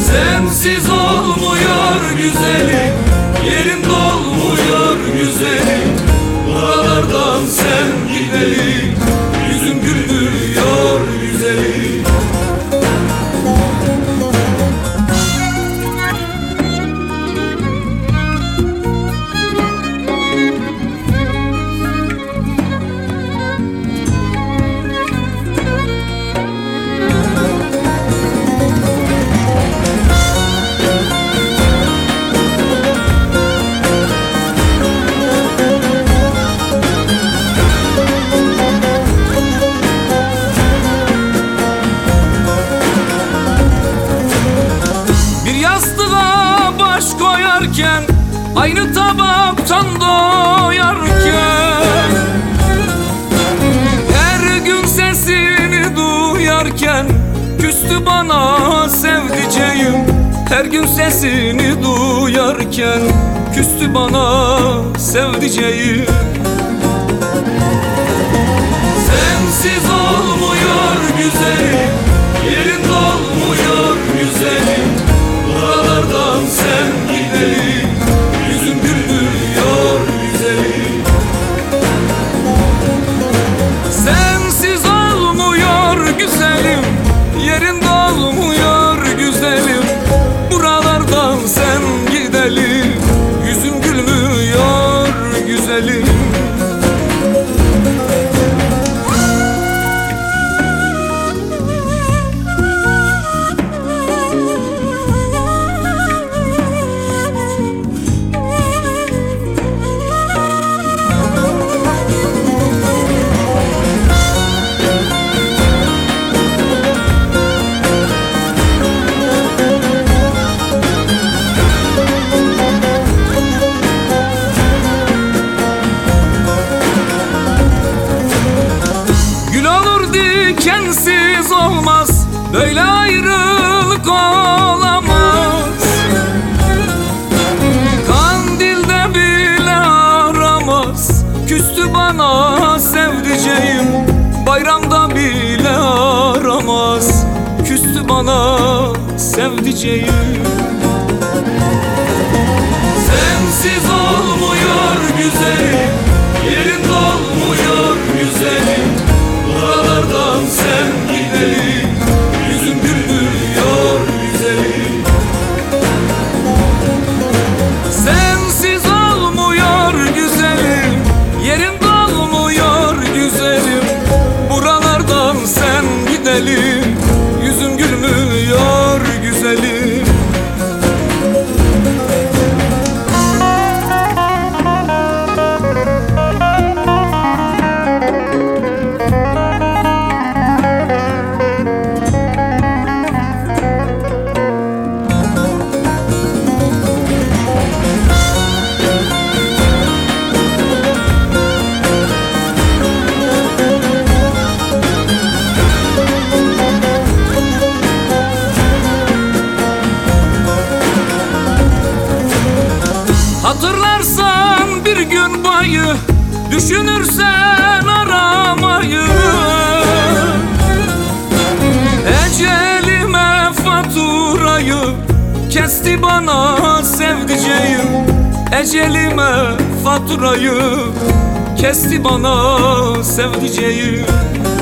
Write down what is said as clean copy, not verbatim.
Sensiz olmuyor güzelim, yerin dolmuyor güzelim. Buralardan sen gidelim, yüzüm gülmüyor güzelim. Aynı tabaktan doyarken, her gün sesini duyarken küstü bana sevdiceğim. Her gün sesini duyarken küstü bana sevdiceğim. Sensiz olmuyor güzelim, yerin dolmuyor güzelim. Buralardan sen gidelim, yüzüm gülmüyor güzelim. Sensiz olmuyor güzelim, yerin dolmuyor güzelim. Buralardan sen gidelim, yüzüm gülmüyor güzelim. Dikensiz olmaz, böyle ayrılık olamaz. Kandilde bile aramaz, küstü bana sevdiceğim. Bayramda bile aramaz, küstü bana sevdiceğim. Sensiz olmuyor güzelim, yerin dolmuyor güzelim. Buralardan sen gidelim, yüzüm gülmüyor güzelim. Sensiz olmuyor güzelim, yerim dolmuyor güzelim. Buralardan sen gidelim, yüzüm gülmüyor güzelim. Hatırlarsan bir gün boyu, düşünürsen aramayı. Ecelime faturayı kesti bana sevdiceğim. Ecelime faturayı kesti bana sevdiceğim.